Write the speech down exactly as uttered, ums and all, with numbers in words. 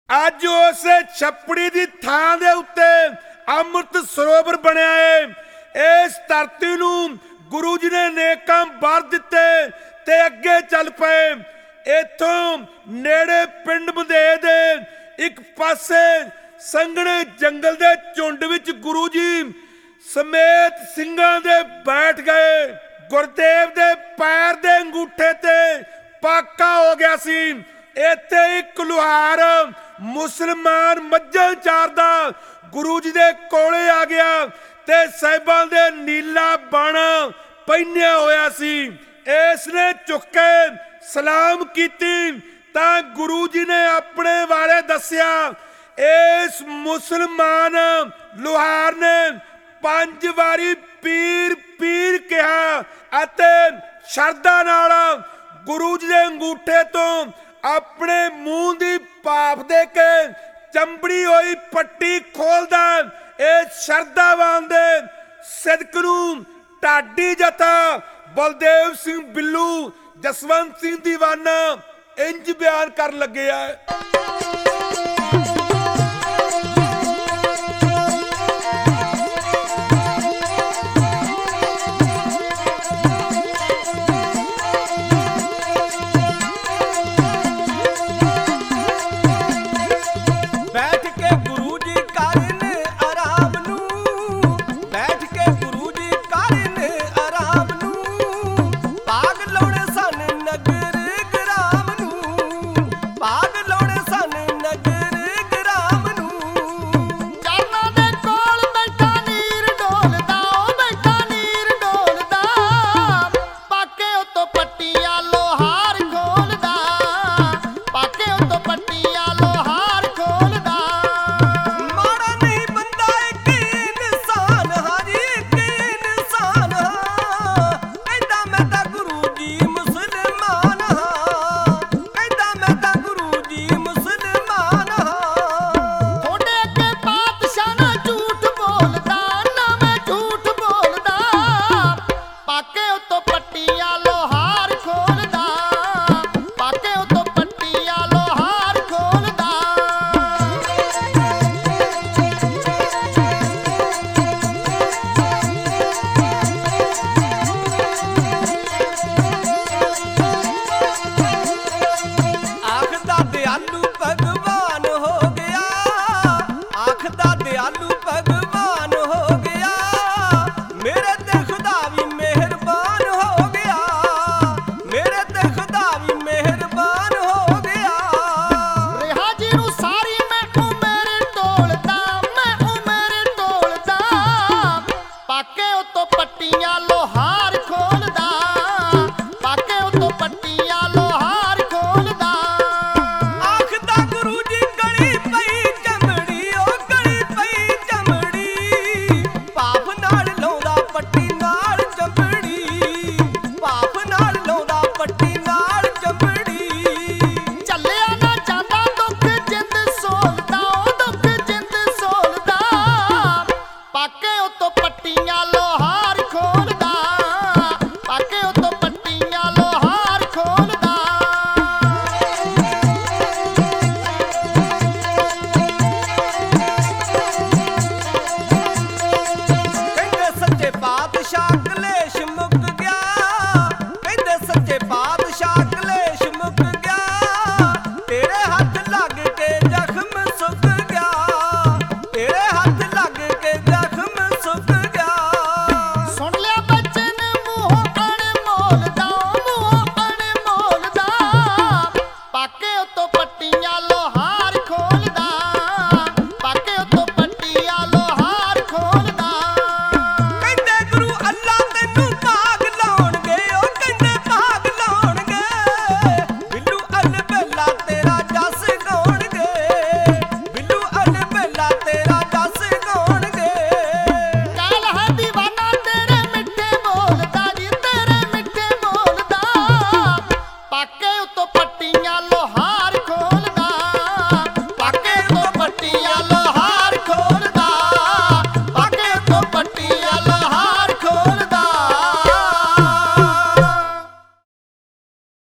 ਅੱਜ ਉਸ ਛੱਪੜੀ ਦੀ ਥਾਂ ਦੇ ਉੱਤੇ ਅੰਮ੍ਰਿਤ ਸਰੋਵਰ ਬਣਿਆ ਹੈ। ਇਸ ਧਰਤੀ ਨੂੰ ਗੁਰੂ ਜੀ ਨੇ ਨੇਕਾਂ ਵਰ ਦਿੱਤੇ ਤੇ ਅੱਗੇ ਚੱਲ ਪਏ। ਇੱਥੋਂ ਨੇੜੇ ਪਿੰਡ ਮਧੇ ਦੇ ਇੱਕ ਪਾਸੇ ਸੰਘਣੇ ਜੰਗਲ ਦੇ ਝੁੰਡ ਵਿੱਚ ਗੁਰੂ ਜੀ ਸਮੇਤ ਸਿੰਘਾਂ ਦੇ ਬੈਠ ਗਏ। ਗੁਰਦੇਵ ਦੇ ਪੈਰ ਦੇ ਅੰਗੂਠੇ ਤੇ ਪਾਕਾ ਹੋ ਗਿਆ ਸੀ। ਇੱਥੇ ਇੱਕ ਲੁਹਾਰ ਮੁਸਲਮਾਨ ਮੱਝਾਂ ਚਾਰਦਾ ਗੁਰੂ ਜੀ ਦੇ ਕੋਲੇ ਆ ਗਿਆ ਤੇ ਸਾਹਿਬਾਂ ਦੇ ਨੀਲਾ ਬਾਣਾ ਪਹਿਨਿਆ ਹੋਇਆ ਸੀ। ਇਸ ਨੇ ਝੁਕ ਕੇ ਸਲਾਮ ਕੀਤੀ ਤਾਂ ਗੁਰੂ ਜੀ ਨੇ ਆਪਣੇ ਬਾਰੇ ਦੱਸਿਆ। ਇਸ ਮੁਸਲਮਾਨ ਲੁਹਾਰ ਨੇ ਪੰਜ ਵਾਰੀ ਪੀਰ ਪੀਰ ਕਿਹਾ ਅਤੇ ਸ਼ਰਧਾ ਨਾਲ ਗੁਰੂ ਜੀ ਦੇ ਅੰਗੂਠੇ ਤੋਂ ਆਪਣੇ ਮੂੰਹ ਦੀ ਭਾਫ ਦੇ ਕੇ ਚੰਬੜੀ ਹੋਈ ਪੱਟੀ ਖੋਲਦਾ। ਇਹ ਸ਼ਰਧਾਵਾਨ ਦੇ ਸਿਦਕ ਨੂੰ ਢਾਡੀ ਜਥਾ ਬਲਦੇਵ ਸਿੰਘ ਬਿੱਲੂ ਜਸਵੰਤ ਸਿੰਘ ਦੀਵਾਨਾ ਇੰਜ ਬਿਆਨ ਕਰਨ ਲੱਗੇ ਆ। ਪੱਟੀਆਂ ਲੋਹਾ